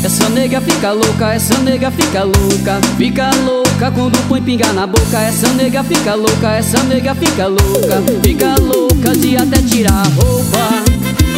Essa nega fica louca, essa nega fica louca. Fica louca quando põe pinga na boca. Essa nega fica louca, essa nega fica louca. Fica louca de até tirar a roupa.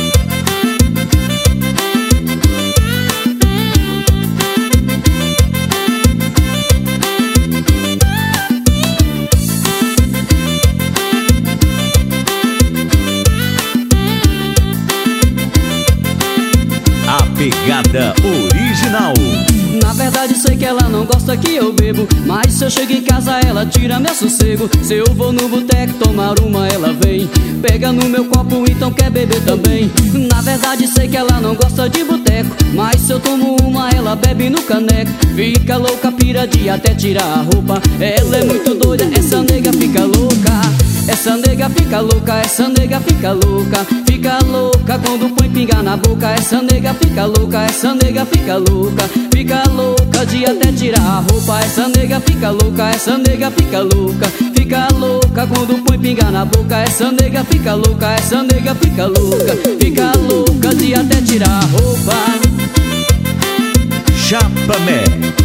Pegada original. Na verdade sei que ela não gosta que eu bebo, mas se eu chego em casa ela tira meu sossego. Se eu vou no boteco tomar uma ela vem, pega no meu copo então quer beber também. Na verdade sei que ela não gosta de boteco, mas se eu tomo uma ela bebe no caneco. Fica louca, pira de até tirar a roupa. Ela é muito doida, essa nega fica louca. Essa nega fica louca, essa nega fica louca. Fica louca quando põe pinga na boca. Essa nega fica louca, essa nega fica louca. Fica louca de até tirar a roupa. Essa nega fica louca, essa nega fica louca. Fica louca quando põe pinga na boca. Essa nega fica louca, essa nega fica louca. Fica louca de até tirar a roupa. Chapamé.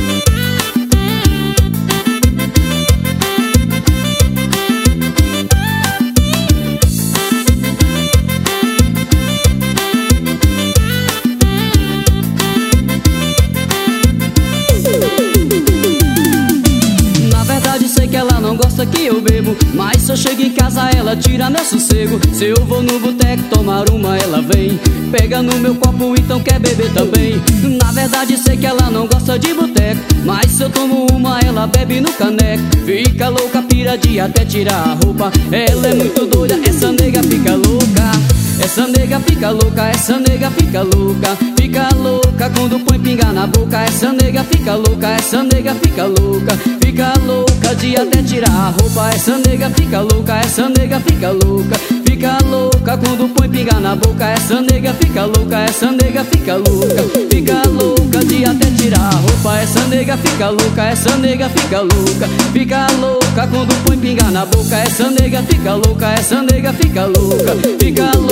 Não gosta que eu bebo, mas se eu chego em casa ela tira meu sossego. Se eu vou no boteco tomar uma ela vem, pega no meu copo então quer beber também. Na verdade sei que ela não gosta de boteco, mas se eu tomo uma ela bebe no caneco. Fica louca, pira de até tirar a roupa. Ela é muito doida, essa nega fica louca. Essa nega fica louca, essa nega fica louca. Fica louca quando põe pinga na boca. Essa nega fica louca, essa nega fica louca. Fica louca de até tirar a roupa. Essa nega fica louca, essa nega fica louca. Fica louca quando põe pinga na boca. Essa nega fica louca, essa nega fica louca. Fica louca de até tirar a roupa. Essa nega fica louca, essa nega fica louca. Fica louca quando põe pinga na boca. Essa nega fica louca, essa nega fica louca. Fica louca